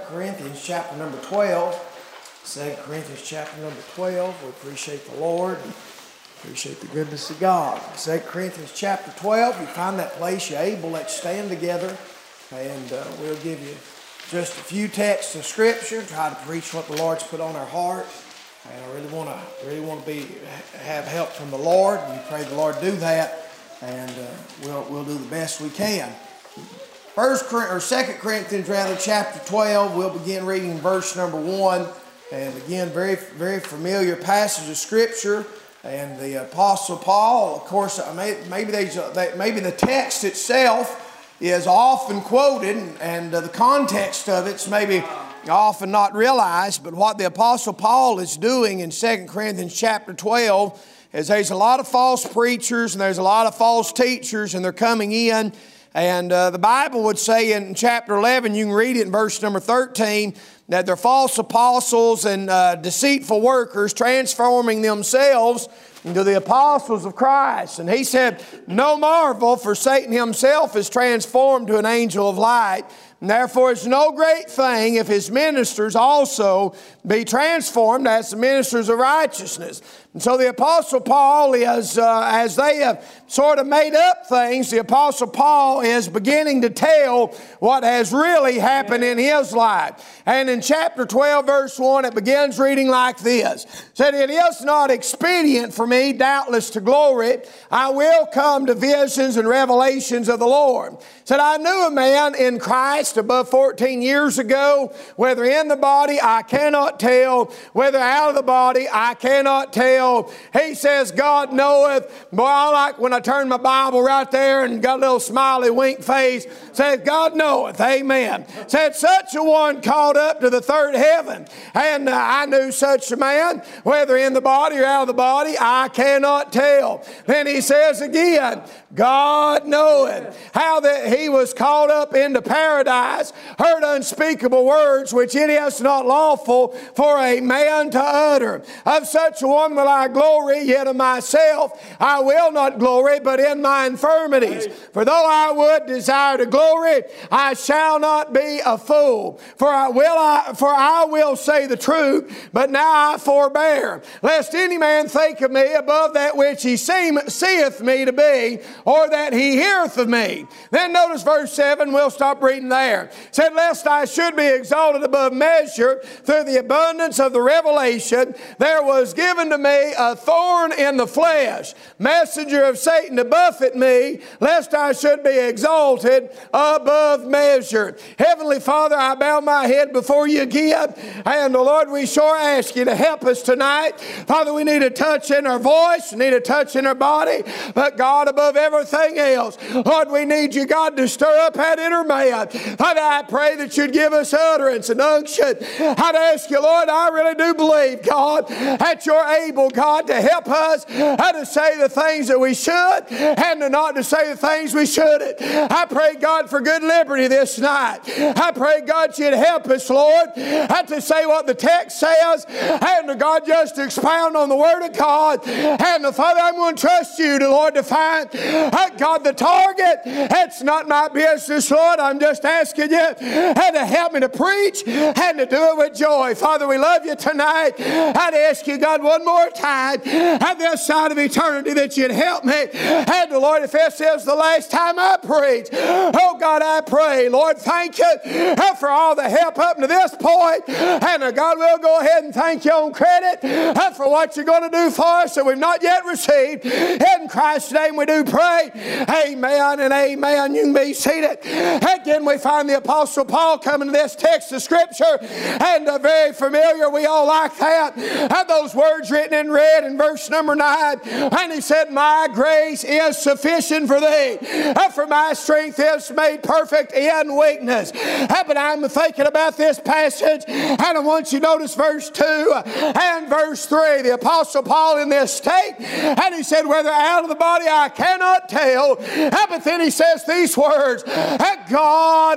Corinthians chapter number 12. 2 Corinthians chapter number 12. We appreciate the Lord. Appreciate the goodness of God. 2 Corinthians chapter 12. You find that place you're able, let's stand together. And we'll give you just a few texts of Scripture. Try to preach what the Lord's put on our heart. And I really want to have help from the Lord. We pray the Lord do that. And we'll do the best we can. 2 Corinthians chapter 12, we'll begin reading verse number 1. And again, very, very familiar passage of Scripture. And the Apostle Paul, of course, maybe the text itself is often quoted, and the context of it's maybe often not realized. But what the Apostle Paul is doing in 2 Corinthians chapter 12 is there's a lot of false preachers and there's a lot of false teachers, and they're coming in. And the Bible would say in chapter 11, you can read it in verse number 13, that they're false apostles and deceitful workers, transforming themselves into the apostles of Christ. And he said, no marvel, for Satan himself is transformed to an angel of light. And therefore it's no great thing if his ministers also be transformed as the ministers of righteousness. And so the Apostle Paul is, as they have sort of made up things, the Apostle Paul is beginning to tell what has really happened in his life. And in chapter 12, verse 1, it begins reading like this. It said, it is not expedient for me, doubtless to glory. I will come to visions and revelations of the Lord. It said, I knew a man in Christ above 14 years ago, whether in the body I cannot tell, whether out of the body I cannot tell. He says, God knoweth. Boy, I like when I turn my Bible right there and got a little smiley wink face. Says, God knoweth. Amen. Said, such a one caught up to the third heaven. And I knew such a man, whether in the body or out of the body, I cannot tell. Then he says again, God knoweth how that he was caught up into paradise, heard unspeakable words which it is not lawful for a man to utter. Of such a one will I glory, yet of myself I will not glory, but in my infirmities. For though I would desire to glory, I shall not be a fool. For I will say the truth, but now I forbear, lest any man think of me above that which he seeth me to be, or that he heareth of me. Then notice verse 7, we'll stop reading there. It said, lest I should be exalted above measure through the abundance of the revelation, there was given to me a thorn in the flesh, messenger of Satan to buffet me, lest I should be exalted above measure. Heavenly Father, I bow my head before you again, and Lord, we sure ask you to help us tonight. Father, we need a touch in our voice, we need a touch in our body, but God, above everything else, Lord, we need you, God, to stir up that inner man. Father, I pray that you'd give us utterance and unction. I'd ask you, Lord, I really do believe, God, that you're able, God, to help us to say the things that we should and to not to say the things we shouldn't. I pray, God, for good liberty this night. I pray, God, you'd help us, Lord, to say what the text says, and God, just to expound on the Word of God. And Father, I'm going to trust you, Lord, to find, God, the target. It's not my business, Lord. I'm just asking you to help me to preach and to do it with joy. Father, we love you tonight. I'd ask you, God, one more time at this side of eternity that you'd help me. And Lord, if this is the last time I preach, oh God, I pray, Lord, thank you for all the help up to this point. And God, we'll go ahead and thank you on credit for what you're going to do for us that we've not yet received. In Christ's name we do pray. Amen and amen. You can be seated. Again, we find the Apostle Paul coming to this text of Scripture, and very familiar. We all like that. Have those words written in red in verse number 9. And he said, my grace is sufficient for thee, for my strength is made perfect in weakness. But I'm thinking about this passage, and I want you to notice verse 2 and verse 3. The Apostle Paul in this state, and he said, whether out of the body I cannot tell. But then he says these words, God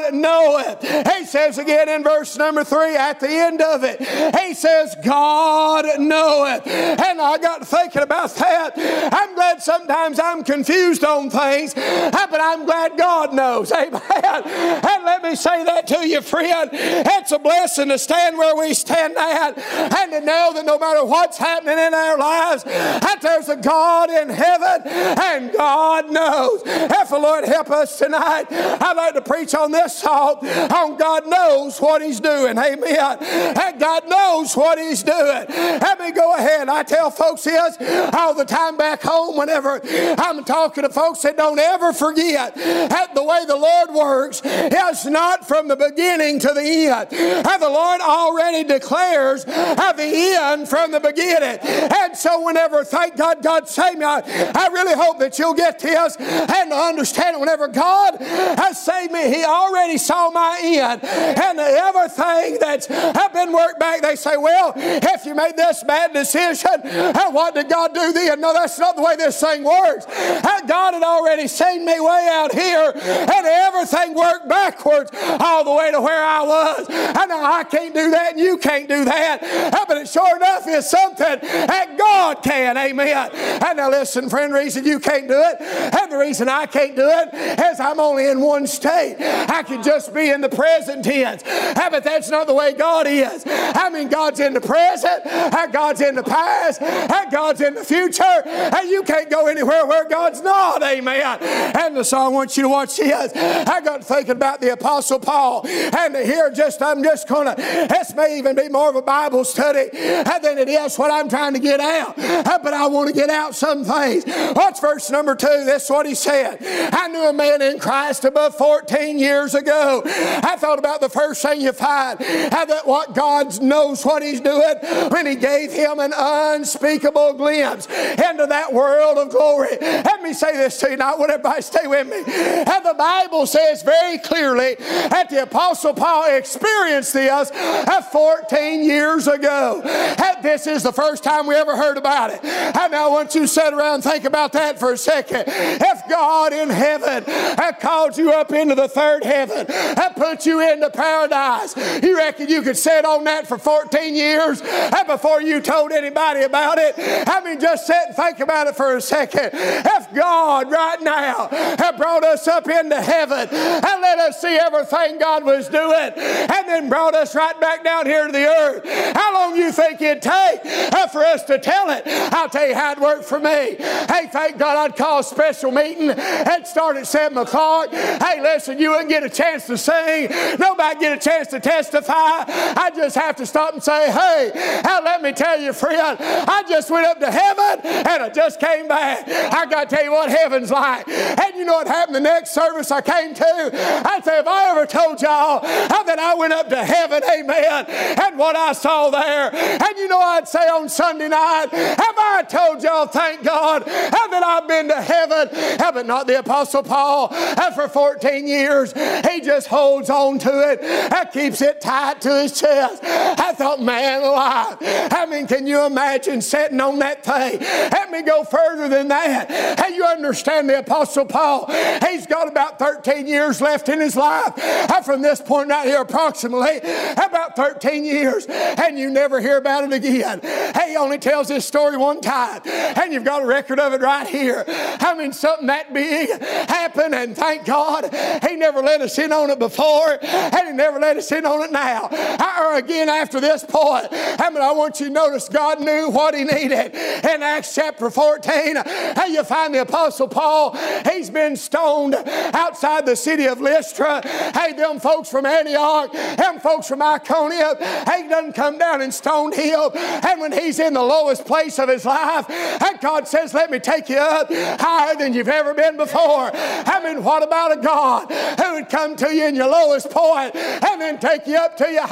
God knoweth. He says again in verse number 3 at the end of it, he says, God knoweth. And I got thinking about that. I'm glad sometimes I'm confused on things, but I'm glad God knows. Amen. And let me say that to you, friend. It's a blessing to stand where we stand at and to know that no matter what's happening in our lives, that there's a God in heaven and God knows. If the Lord help us tonight, I'd like to preach on this thought on God knows what He's doing. Amen. And God knows what He's doing. Let me go ahead. I tell folks this all the time back home whenever I'm talking to folks that don't ever forget that the way the Lord works is not from the beginning to the end. And the Lord already declares the end from the beginning. And so whenever, thank God, God saved me, I really hope that you'll get this and understand it. Whenever God has saved me, He already saw my end. And everything that's been worked back, they say, well, if you made this bad decision, what did God do then? No, that's not the way this thing works. God had already seen me way out here, and everything worked backwards all the way to where I was. And now I can't do that, and you can't do that. But it sure enough is something that God can. Amen. And now listen, friend, the reason you can't do it, and the reason I can't do it, is I'm only in one state. I can just be in the present tense. But that's not the way God is. I mean, God's in the present, God's in the past, God's in the future, and you can't go anywhere where God's not. Amen. And so I want you to watch this. I got thinking about the Apostle Paul, and here I'm just going to, this may even be more of a Bible study than it is what I'm trying to get out. But I want to get out some things. Watch verse number 2. This is what he said. I knew a man in Christ above 14 years ago. I thought about the first thing you find, that what God knows what He's doing when He gave him an unspeakable glimpse into that world of glory. Let me say this to you now. I want everybody to stay with me. And the Bible says very clearly that the Apostle Paul experienced this 14 years ago. And this is the first time we ever heard about it. And now I want you to sit around and think about that for a second. If God in heaven had called you up into the third heaven and put you into paradise, you reckon you could sit on that for 14 years before you told anybody about it? I mean, just sit and think about it for a second. If God right now had brought us up into heaven and let us see everything God was doing and then brought us right back down here to the earth, how long do you think it'd take for us to tell it? I'll tell you how it worked for me. Hey, thank God I'd call a special meeting and start at 7 o'clock. Hey, listen, you wouldn't get a chance to sing. Nobody get a chance to testify. I just have to stop and say, hey, let me tell you, friend, I just went up to heaven and I just came back. I got to tell you what heaven's like. And you know what happened the next service I came to? I say, if I ever told y'all that I went up to heaven, amen, and what I saw there, and you know I'd say on Sunday night, have I told y'all, thank God, that I've been to heaven? But not the Apostle Paul. For 14 years, he just holds on to it, keeps it tight to his chest. I thought, man alive, I mean, can you imagine sitting on that thing? Let me go further than that. Hey, you understand the Apostle Paul, he's got about 13 years left in his life. From this point right here, approximately about 13 years, and you never hear about it again. Hey, he only tells this story one time, and you've got a record of it right here. I mean, something that big happened, and thank God he never let us in on it before, and he never let us in on it now. Or again after this point. I want you to notice God knew what he needed. In Acts chapter 14, you find the Apostle Paul, he's been stoned outside the city of Lystra. Hey, them folks from Antioch, them folks from Iconium, he doesn't come down and stone him. And when he's in the lowest place of his life, and God says, let me take you up higher than you've ever been before. I mean, what about a God who would come to you in your lowest point and then take you up to your highest point?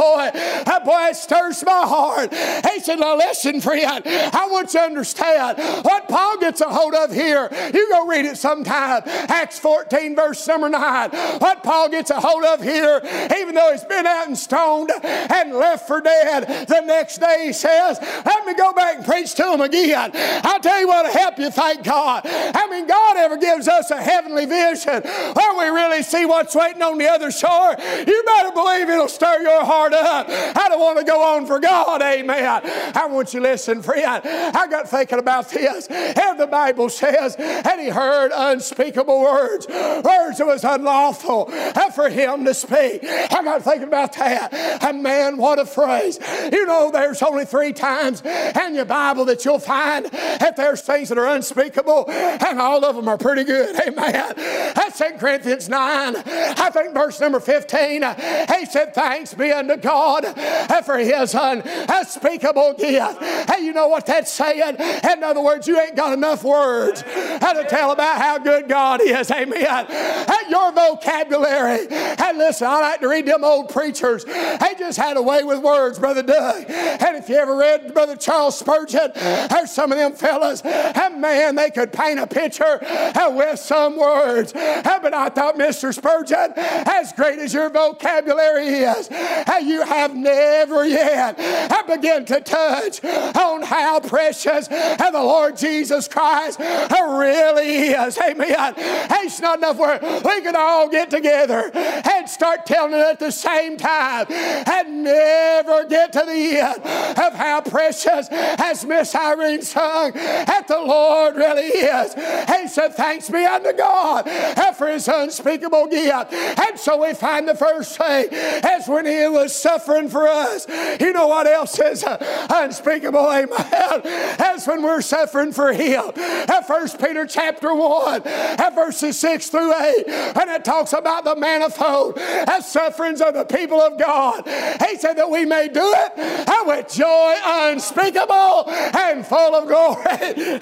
boy, it stirs my heart. He said, now listen, friend, I want you to understand what Paul gets a hold of here. You go read it sometime. Acts 14, verse number 9. What Paul gets a hold of here, even though he's been out and stoned and left for dead, the next day he says, let me go back and preach to them again. I'll tell you what will help you, thank God. I mean, God ever gives us a heavenly vision where we really see what's waiting on the other shore. You better believe it'll stir your heart up. I don't want to go on for God, amen. I want you to listen, friend. I got thinking about this. And the Bible says, and he heard unspeakable words that was unlawful for him to speak. I got thinking about that. And man, what a phrase. You know, there's only 3 times in your Bible that you'll find that there's things that are unspeakable, and all of them are pretty good, amen. That's 2 Corinthians 9, I think verse number 15. He said, thanks be unto God for his unspeakable gift. Hey, you know what that's saying? In other words, you ain't got enough words to tell about how good God is, amen. Your vocabulary. And listen, I like to read them old preachers. They just had a way with words, Brother Doug. And if you ever read Brother Charles Spurgeon, there's some of them fellas, and man, they could paint a picture with some words. But I thought, Mr. Spurgeon, as great as your vocabulary is, you have never yet begun to touch on how precious the Lord Jesus Christ really is. Amen. It's not enough where we could all get together and start telling it at the same time and never get to the end of how precious, as Miss Irene sung, that the Lord really is. He said, thanks be unto God for his unspeakable gift. And so we find the first thing as when he was suffering for us. You know what else is unspeakable? Amen. As when we're suffering for him. 1 Peter chapter 1 verses 6 through 8, and it talks about the manifold sufferings of the people of God. He said that we may do it with joy unspeakable and full of glory.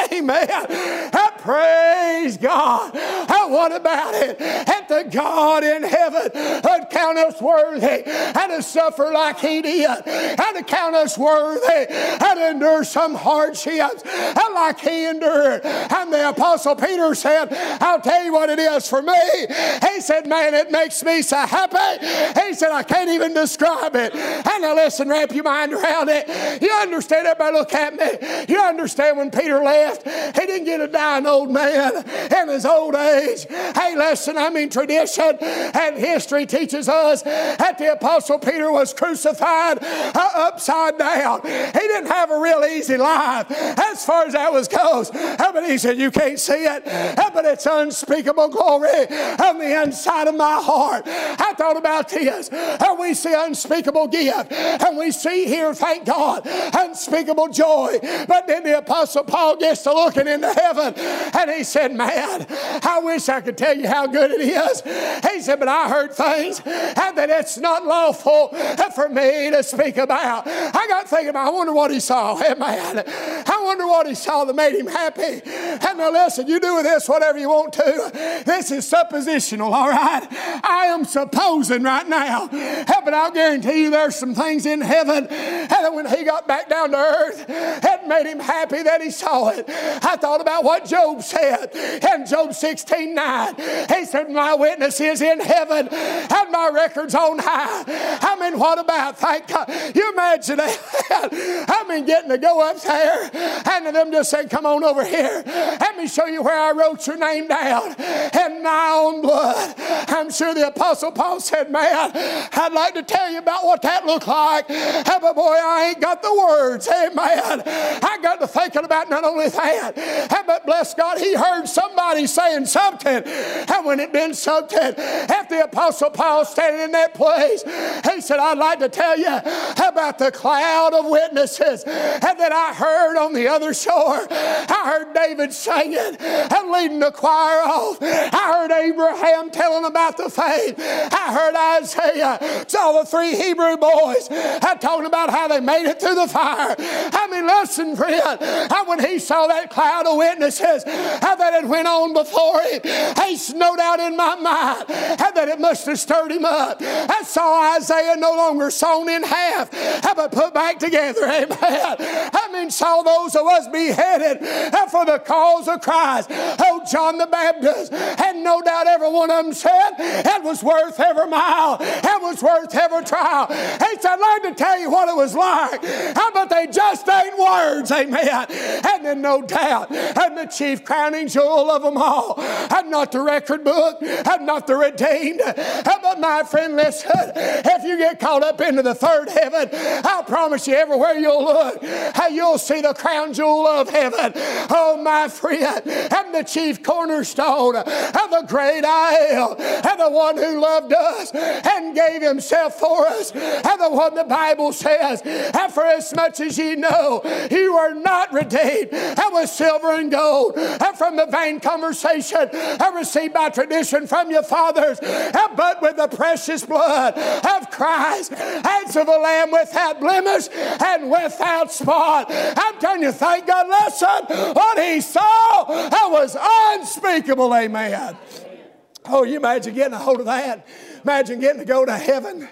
Amen. Praise God. What about it? That the God in heaven would count us worthy and to suffer like he did, and to count us worthy and to endure some hardships like he endured. And the Apostle Peter said, I'll tell you what it is for me. He said, man, it makes me so happy. He said, I can't even describe it. And now listen, wrap your mind around it. You understand? Everybody look at me. You understand when Peter left, he didn't get a dying old man in his old age. Hey, listen, I mean, tradition and history teaches us that the Apostle Peter was crucified upside down. He didn't have a real easy life as far as that was goes. But he said, you can't see it, but it's unspeakable glory on the inside of my heart. I thought about this. We see unspeakable gift, and we see here, thank God, unspeakable joy. But then the Apostle Paul gets to looking into heaven, and he said, man, I wish I could tell you how good it is. He said, but I heard things that it's not lawful for me to speak about. I got thinking about, I wonder what he saw. Amen. I wonder what he saw that made him happy. And now listen, you do with this whatever you want to. This is suppositional, all right? I am supposing right now. But I'll guarantee you there's some things in heaven that when he got back down to earth, it made him happy that he saw it. I thought about what Job said in Job 16:9. He said, my witness is in heaven and my record's on high. I mean, what about, thank God. You imagine that? I mean, getting to go up there and them just saying, come on over here. Let me show you where I wrote your name down in my own blood. I'm sure the Apostle Paul said, man, I'd like to tell you about what that looked like. But boy, I ain't got the words. Amen. I got to thinking about not only that, but bless God, he heard somebody saying something. And when it been something, if the Apostle Paul standing in that place, he said, I'd like to tell you about the cloud of witnesses that I heard on the other shore. I heard David singing and leading the choir off. I heard Abraham telling about the faith. I heard Isaiah, saw the 3 Hebrew boys talking about how they made it through the fire. I mean, listen, friend, when he saw that cloud of witnesses that had went on before him, it's no doubt in my mind that it must have stirred him up. I saw Isaiah no longer sawn in half, but put back together. Amen. I mean, saw those of us beheaded for the cause of Christ. Oh, John the Baptist, and no doubt every one of them said it was worth every mile. It was worth every trial. He said, I'd like to tell you what it was like, but they just ain't words. Amen. And then no doubt, and the chief crowning jewel of them all, and not the record book, and not the redeemed, but my friend, listen, if you get caught up into the third heaven, I promise you, everywhere you'll look, you'll see the crown jewel of heaven. Oh, my friend, and the chief cornerstone, and the great I am, and the one who loved us and gave himself for us, and the one the Bible says, and for as much as ye know, you are not redeemed, and with silver and gold, and from the vain conversation received by tradition from your fathers, but with the precious blood of Christ, as of a lamb without blemish and without spot. I'm telling you, thank God, listen, what he saw was unspeakable. Amen. Oh, you imagine getting a hold of that? Imagine getting to go to heaven.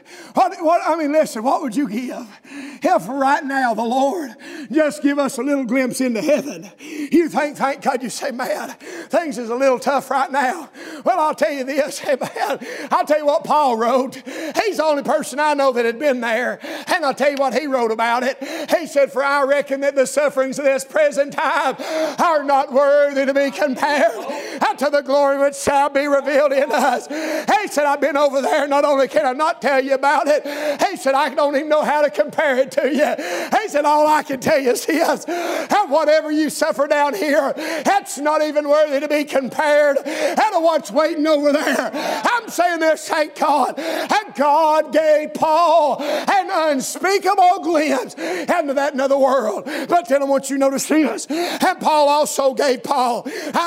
I mean, listen, what would you give if right now the Lord just give us a little glimpse into heaven? You think, thank God, you say, man, things is a little tough right now. Well, I'll tell you this, man, I'll tell you what Paul wrote. He's the only person I know that had been there, and I'll tell you what he wrote about it. He said, for I reckon that the sufferings of this present time are not worthy to be compared unto the glory which shall be revealed in us. He said, I've been over there. Not only can I not tell you about it, he said, I don't even know how to compare it to you. He said, all I can tell you is this, whatever you suffer down here, that's not even worthy to be compared to what's waiting over there. I'm saying this, thank God. And God gave Paul an unspeakable glimpse into that another world. But then I want you to notice this. And Paul also gave Paul,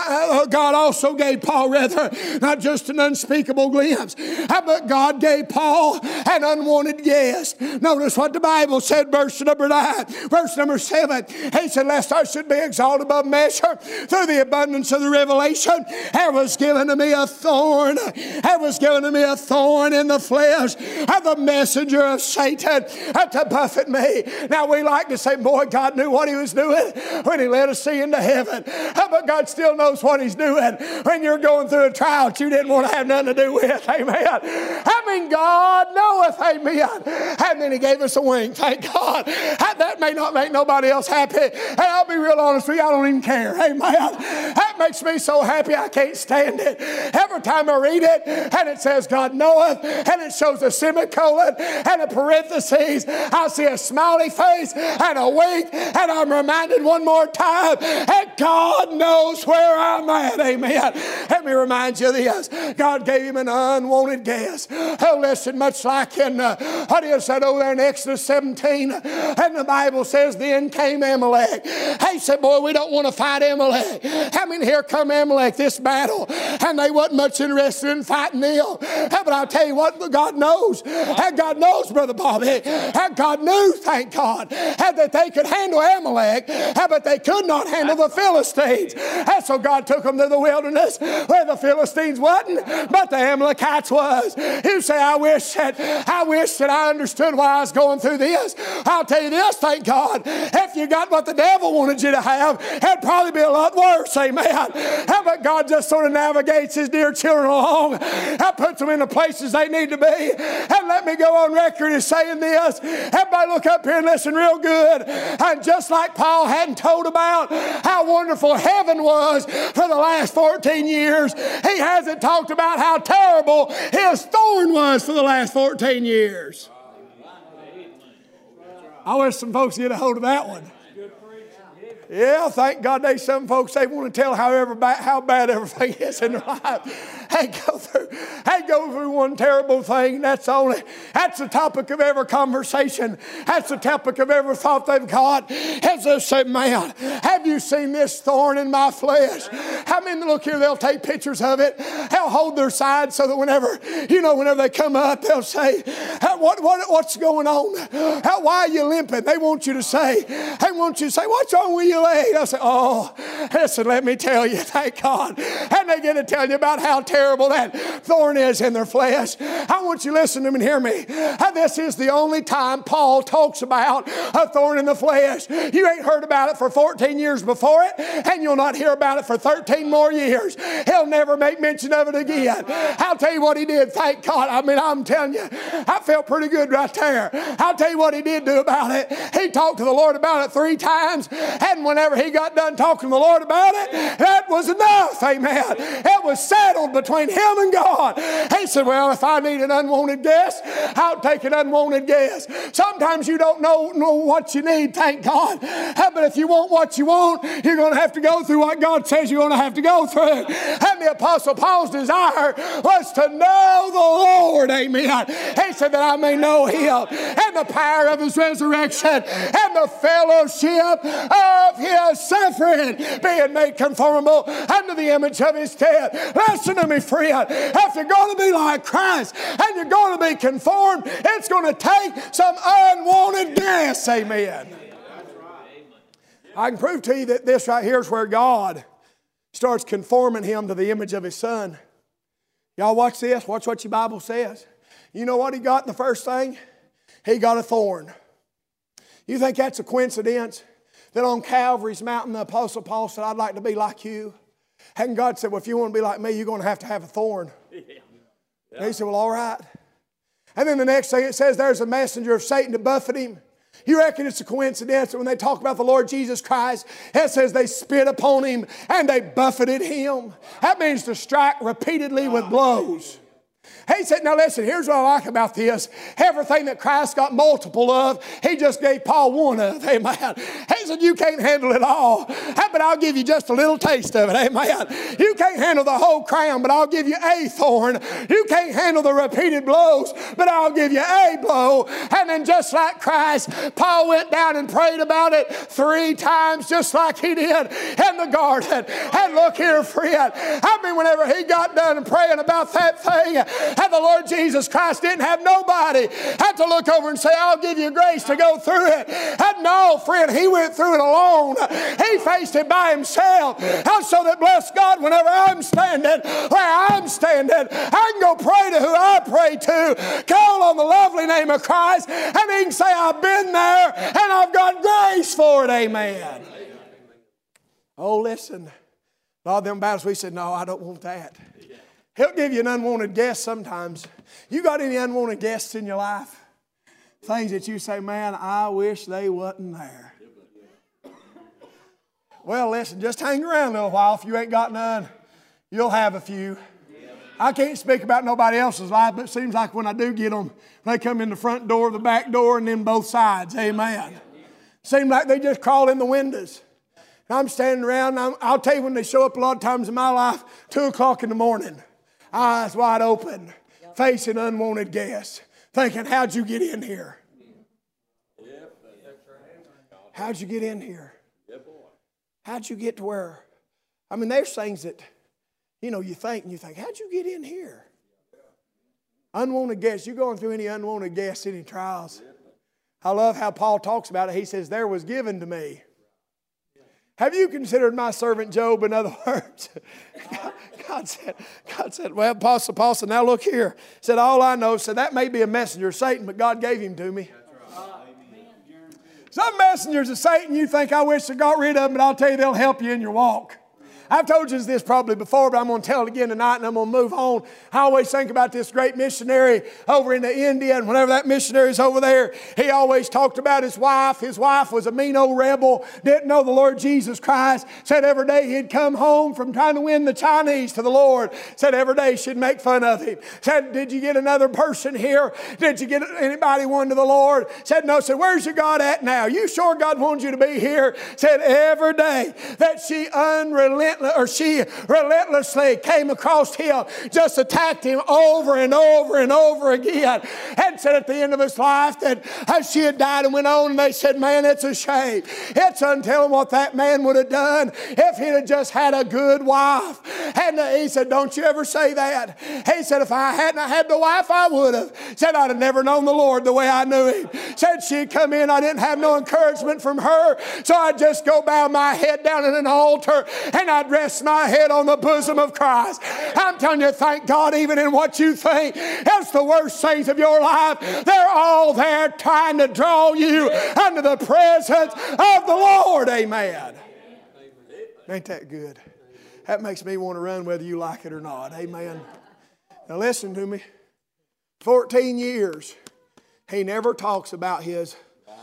God also gave Paul, rather, not just an unspeakable glimpse, but God gave Paul an unwanted guest. Notice what the Bible said, verse number 9, verse number 7. He said, lest I should be exalted above measure through the abundance of the revelation, there was given to me a thorn. There was given to me a thorn in the flesh, of the messenger of Satan to buffet me. Now we like to say, boy, God knew what he was doing when he let us see into heaven. But God still knows what he's doing when you're going through a trial that you didn't want to have nothing to do with. Amen. I mean, God knoweth. Amen. And then he gave us a wink. Thank God. That may not make nobody else happy. And I'll be real honest with you, I don't even care. Amen. That makes me so happy I can't stand it. Every time I read it and it says God knoweth and it shows a semicolon and a parenthesis, I see a smiley face and a wink, and I'm reminded one more time that God knows where I'm at. Amen. Let me remind you of this. God gave him an unwanted guest. Oh, listen, much like in what is that over there in Exodus 17, and the Bible says, then came Amalek. He said, boy, we don't want to fight Amalek. I mean, here come Amalek, this battle, and they wasn't much interested in fighting them. But I'll tell you what, God knows. And God knows, Brother Bobby. And God knew, thank God, that they could handle Amalek, but they could not handle the Philistines. And so God took them to the wilderness where the Philistines wasn't, but the Amalekites was. You say, I wish that I understood why I was going through this. I'll tell you this, thank God, if you got what the devil wanted you to have, it'd probably be a lot worse. Amen. But God just sort of navigates his dear children along and puts them in the places they need to be. And let me go on record as saying this. Everybody look up here and listen real good. And just like Paul hadn't told about how wonderful heaven was for the last 14 years, he hasn't talked about how terrible his thorn was for the last 14 years. I wish some folks get a hold of that one. Yeah, thank God there's some folks, they want to tell how bad everything is in their life. They go through one terrible thing. That's the topic of every conversation. That's the topic of every thought they've got. As they say, man, have you seen this thorn in my flesh? How many look here, they'll take pictures of it. They'll hold their side so that whenever they come up, they'll say, what's going on? Why are you limping? They want you to say, what's wrong with your leg? They'll say, oh, listen, let me tell you, thank God. And they get to tell you about how terrible that thorn is in their flesh. I want you to listen to me and hear me. This is the only time Paul talks about a thorn in the flesh. You ain't heard about it for 14 years before it, and you'll not hear about it for 13 more years. He'll never make mention of it again. I'll tell you what he did, thank God. I'm telling you, I felt pretty good right there. I'll tell you what he did do about it. He talked to the Lord about it 3 times, and whenever he got done talking to the Lord about it, that was enough, amen. It was settled between him and God. He said, well, if I need an unwanted guest, I'll take an unwanted guest. Sometimes you don't know what you need, thank God. But if you want what you want, you're going to have to go through what God says you're going to have to go through. And the Apostle Paul's desire was to know the Lord, amen. He said that I may know him and the power of his resurrection and the fellowship of his suffering, being made conformable unto the image of his death. Listen to me, friend. If you're going to be like Christ and you're going to be conformed, it's going to take some unwanted guests, amen. I can prove to you that this right here is where God starts conforming him to the image of his Son. Y'all watch this. Watch what your Bible says. You know what he got in the first thing? He got a thorn. You think that's a coincidence that on Calvary's mountain the Apostle Paul said, I'd like to be like you? And God said, well, if you want to be like me, you're going to have a thorn. Yeah. And he said, well, all right. And then the next thing it says, there's a messenger of Satan to buffet him. You reckon it's a coincidence that when they talk about the Lord Jesus Christ, it says they spit upon him and they buffeted him? That means to strike repeatedly with blows. He said, now listen, here's what I like about this. Everything that Christ got multiple of, he just gave Paul one of. Amen. He said, you can't handle it all, but I'll give you just a little taste of it. Amen. You can't handle the whole crown, but I'll give you a thorn. You can't handle the repeated blows, but I'll give you a blow. And then just like Christ, Paul went down and prayed about it 3 times, just like he did in the garden. And look here, friend. Whenever he got done and praying about that thing, and the Lord Jesus Christ didn't have nobody had to look over and say, I'll give you grace to go through it. And no, friend, he went through it alone. He faced it by himself. And so that, bless God, whenever I'm standing where I'm standing, I can go pray to who I pray to, call on the lovely name of Christ, and he can say, I've been there and I've got grace for it. Amen. Oh, listen. A lot of them battles, we said, no, I don't want that. He'll give you an unwanted guest sometimes. You got any unwanted guests in your life? Things that you say, man, I wish they wasn't there. Well, listen, just hang around a little while. If you ain't got none, you'll have a few. I can't speak about nobody else's life, but it seems like when I do get them, they come in the front door, the back door, and then both sides. Amen. Seems like they just crawl in the windows. I'm standing around, I'll tell you when they show up a lot of times in my life, 2 o'clock in the morning. Eyes wide open, facing unwanted guests, thinking, how'd you get in here? How'd you get in here? How'd you get to where? There's things that, you think, how'd you get in here? Unwanted guests. You going through any unwanted guests, any trials? I love how Paul talks about it. He says, there was given to me. Have you considered my servant Job? In other words, God said, well, Apostle Paul said, now look here. Said, all I know, said, that may be a messenger of Satan, but God gave him to me. Some messengers of Satan, you think, I wish I got rid of them, but I'll tell you, they'll help you in your walk. I've told you this probably before, but I'm going to tell it again tonight and I'm going to move on. I always think about this great missionary over into India, and whenever that missionary's over there, he always talked about his wife. His wife was a mean old rebel, didn't know the Lord Jesus Christ. Said every day he'd come home from trying to win the Chinese to the Lord. Said every day she'd make fun of him. Said, did you get another person here? Did you get anybody one to the Lord? Said, no. Said, where's your God at now? You sure God wants you to be here? Said every day that she unrelentingly relentlessly came across him, just attacked him over and over and over again. And said at the end of his life that she had died and went on, and they said, man, it's a shame. It's untelling what that man would have done if he'd have just had a good wife. And he said, don't you ever say that. He said, if I hadn't had the wife, I would have. Said, I'd have never known the Lord the way I knew him. Said, she'd come in, I didn't have no encouragement from her, so I'd just go bow my head down at an altar and I'd rest my head on the bosom of Christ. I'm telling you, thank God, even in what you think is the worst things of your life, they're all there trying to draw you under the presence of the Lord. Amen. Ain't that good? That makes me want to run whether you like it or not. Amen. Now listen to me. 14 years, he never talks about his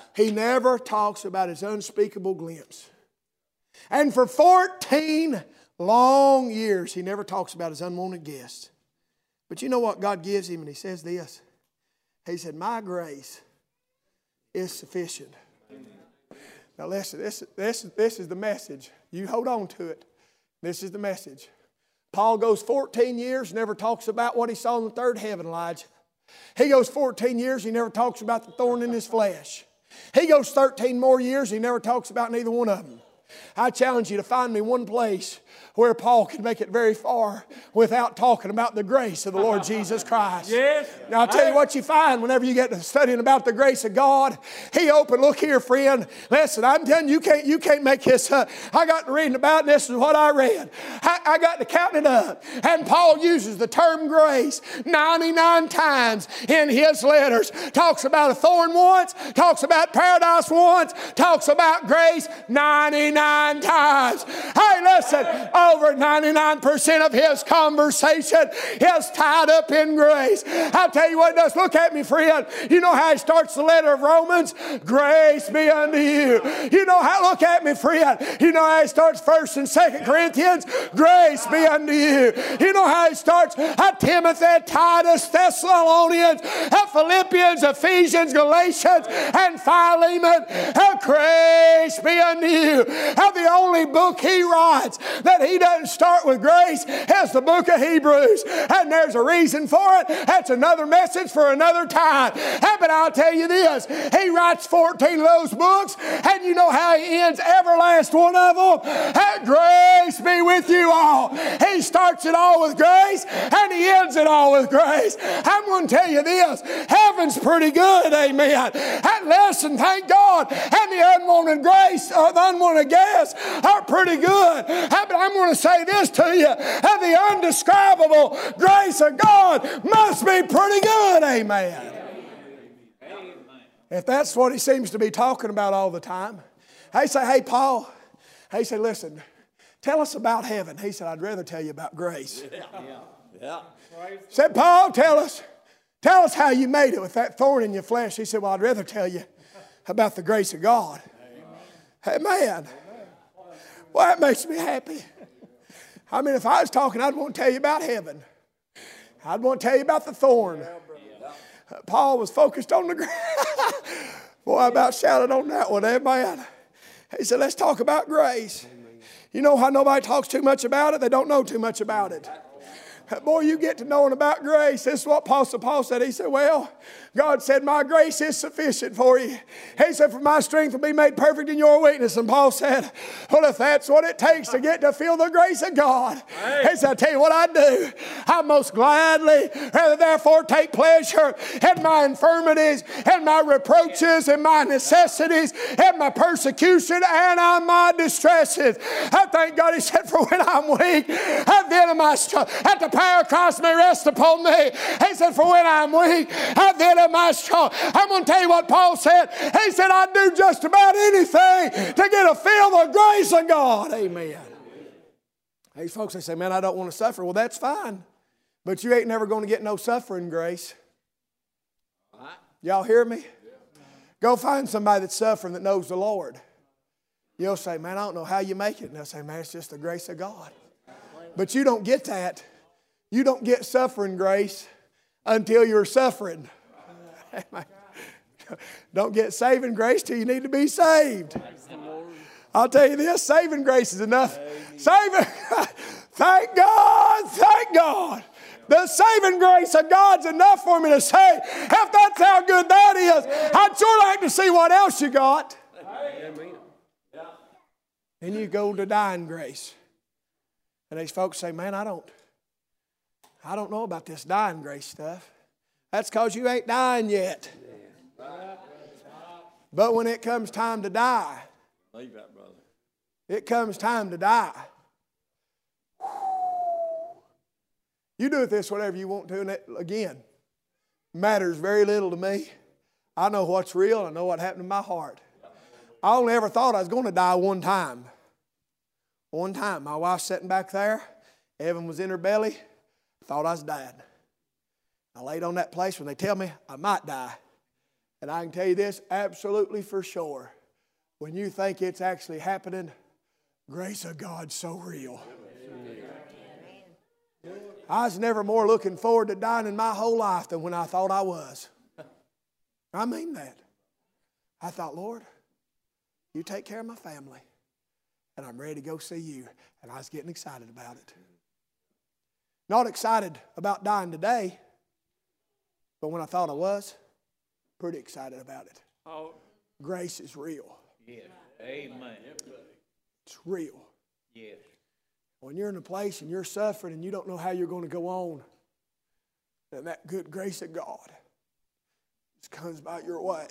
unspeakable glimpse. And for 14 long years, he never talks about his unwanted guests. But you know what God gives him? And he says this. He said, my grace is sufficient. Now listen, this is the message. You hold on to it. This is the message. Paul goes 14 years, never talks about what he saw in the third heaven, Elijah. He goes 14 years, he never talks about the thorn in his flesh. He goes 13 more years, he never talks about neither one of them. I challenge you to find me one place where Paul can make it very far without talking about the grace of the Lord Jesus Christ. Yes. Now I'll tell you what you find whenever you get to studying about the grace of God. Look here, friend. Listen, I'm telling you, you can't make this up. I got to reading about it, and this is what I read. I got to counting it up. And Paul uses the term grace 99 times in his letters. Talks about a thorn once, talks about paradise once, talks about grace 99 times. Hey, listen, over 99% of his conversation is tied up in grace. I'll tell you what it does. Look at me, friend. You know how he starts the letter of Romans? Grace be unto you. You know how, look at me, friend. You know how he starts 1st and 2nd Corinthians? Grace be unto you. You know how he starts Timothy, Titus, Thessalonians, Philippians, Ephesians, Galatians, and Philemon. Grace be unto you. The only book he writes that he doesn't start with grace is the book of Hebrews. And there's a reason for it. That's another message for another time. But I'll tell you this. He writes 14 of those books, and you know how he ends every last one of them? Grace be with you all. He starts it all with grace, and he ends it all with grace. I'm going to tell you this. Heaven's pretty good, amen. And listen, thank God. And the unwanted grace, the unwanted guests are pretty good. But I'm going to say this to you. The undescribable grace of God must be pretty good. Amen. If that's what he seems to be talking about all the time. He say, hey, Paul. He said, listen, tell us about heaven. He said, I'd rather tell you about grace. Yeah. Said, Paul, tell us how you made it with that thorn in your flesh. He said, well, I'd rather tell you about the grace of God. Amen. Well, that makes me happy. I mean, if I was talking, I'd want to tell you about heaven. I'd want to tell you about the thorn. Paul was focused on the grace. Boy, I about shouted on that one. Amen. He said, let's talk about grace. You know how nobody talks too much about it? They don't know too much about it. Boy, you get to knowing about grace. This is what Apostle Paul said. He said, well, God said, my grace is sufficient for you. He said, for my strength will be made perfect in your weakness. And Paul said, well, if that's what it takes to get to feel the grace of God, he said, I'll tell you what I'd do. I most gladly rather therefore take pleasure in my infirmities, in my reproaches, in my necessities, in my persecution, and on my distresses. I thank God, he said, for when I'm weak, then am I strong. At the power of Christ may rest upon me. He said, for when I'm weak, then am I strong. I'm going to tell you what Paul said. He said, I'd do just about anything to get a feel the grace of God. Amen. These folks, they say, man, I don't want to suffer. Well, that's fine. But you ain't never going to get no suffering grace. Y'all hear me? Go find somebody that's suffering that knows the Lord. You'll say, man, I don't know how you make it. And they'll say, man, it's just the grace of God. But you don't get that. You don't get suffering grace until you're suffering. Don't get saving grace till you need to be saved. I'll tell you this, saving grace is enough Saving, thank God, thank God. The saving grace of God's enough for me to say, if that's how good that is, I'd sure like to see what else you got. Amen. Then you go to dying grace. And these folks say, man, I don't know about this dying grace stuff. That's because you ain't dying yet. But when it comes time to die, Believe that, brother. it comes time to die. You do with this whatever you want to, and it, again, matters very little to me. I know what's real. I know what happened in my heart. I only ever thought I was going to die one time. One time. My wife's sitting back there. Evan was in her belly. Thought I was dying. I laid on that place when they tell me I might die. And I can tell you this absolutely for sure. When you think it's actually happening, grace of God's so real. I was never more looking forward to dying in my whole life than when I thought I was. I mean that. I thought, Lord, you take care of my family, and I'm ready to go see you. And I was getting excited about it. Not excited about dying today, but when I thought I was, pretty excited about it. Oh. Grace is real. Yes. Amen. It's real. Yes. When you're in a place and you're suffering and you don't know how you're going to go on, then that good grace of God just comes by your way.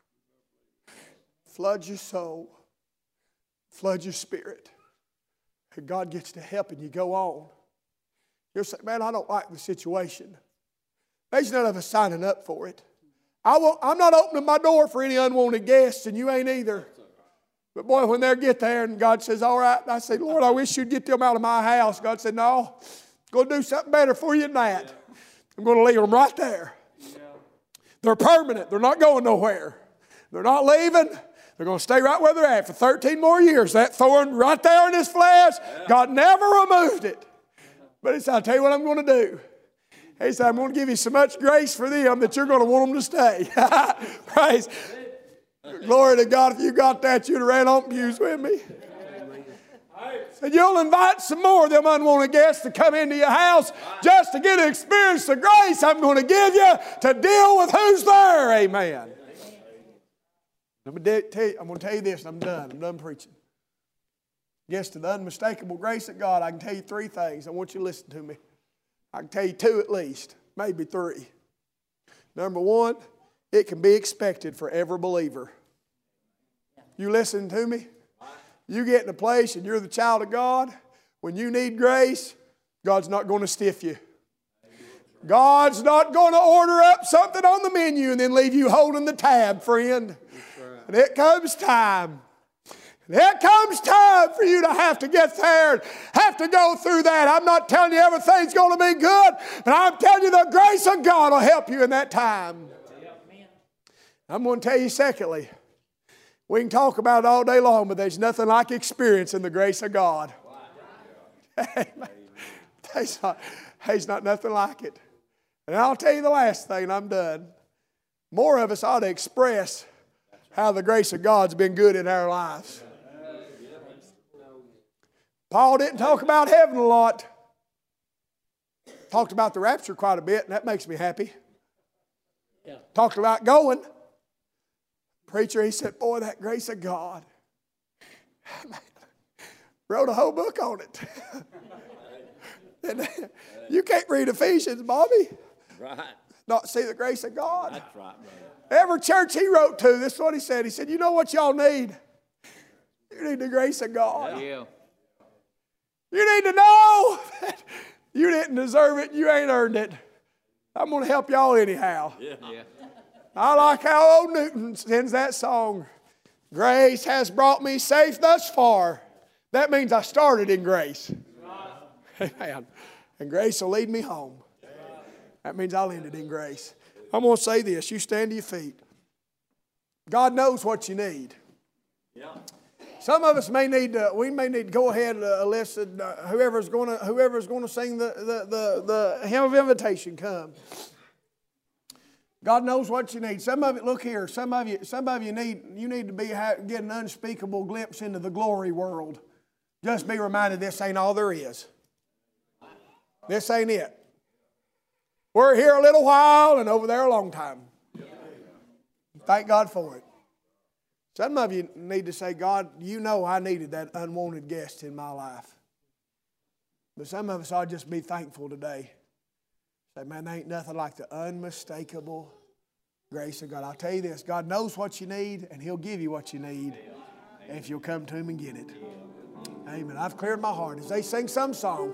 Floods your soul. Floods your spirit. And God gets to helping you go on. You'll say, man, I don't like the situation. There's none of us signing up for it. I'm not opening my door for any unwanted guests, and you ain't either. But boy, when they get there and God says, all right, and I say, Lord, I wish you'd get them out of my house. God said, no, I'm going to do something better for you than that. I'm going to leave them right there. They're permanent. They're not going nowhere. They're not leaving. They're going to stay right where they're at for 13 more years. That thorn right there in his flesh, God never removed it. But he said, I'll tell you what I'm going to do. He said, I'm going to give you so much grace for them that you're going to want them to stay. Praise. Glory to God. If you got that, you'd have ran on pews with me. Said, you'll invite some more of them unwanted guests to come into your house just to get to experience the grace I'm going to give you to deal with who's there. Amen. I'm going to tell you this, and I'm done. I'm done preaching. Yes, to the unmistakable grace of God, I can tell you three things. I want you to listen to me. I can tell you two at least, maybe three. Number one, it can be expected for every believer. You listen to me? You get in a place and you're the child of God, when you need grace, God's not going to stiff you. God's not going to order up something on the menu and then leave you holding the tab, friend. And it comes time. It comes time for you to have to get there and have to go through that. I'm not telling you everything's going to be good, but I'm telling you the grace of God will help you in that time. I'm going to tell you secondly, we can talk about it all day long, but there's nothing like experiencing the grace of God. There's not nothing like it. And I'll tell you the last thing, and I'm done. More of us ought to express how the grace of God's been good in our lives. Paul didn't talk about heaven a lot. Talked about the rapture quite a bit, and that makes me happy. Talked about going. Preacher, he said, boy, that grace of God. Wrote a whole book on it. And you can't read Ephesians, Bobby. Right. Not see the grace of God. That's right, brother. Every church he wrote to, this is what he said. He said, you know what y'all need? You need the grace of God. Yeah. You need to know that you didn't deserve it. You ain't earned it. I'm going to help y'all anyhow. Yeah. I like how old Newton sings that song. Grace has brought me safe thus far. That means I started in grace. Amen. And grace will lead me home. That means I'll end it in grace. I'm going to say this. You stand to your feet. God knows what you need. Yeah. Some of us may need to go ahead and listen. Whoever's going to sing the hymn of invitation, come. God knows what you need. Some of it, look here. Some of you need to get an unspeakable glimpse into the glory world. Just be reminded this ain't all there is. This ain't it. We're here a little while and over there a long time. Thank God for it. Some of you need to say, God, you know I needed that unwanted guest in my life. But some of us ought to just be thankful today. Say, man, there ain't nothing like the unmistakable grace of God. I'll tell you this, God knows what you need and He'll give you what you need if you'll come to Him and get it. Amen. I've cleared my heart. As they sing some song,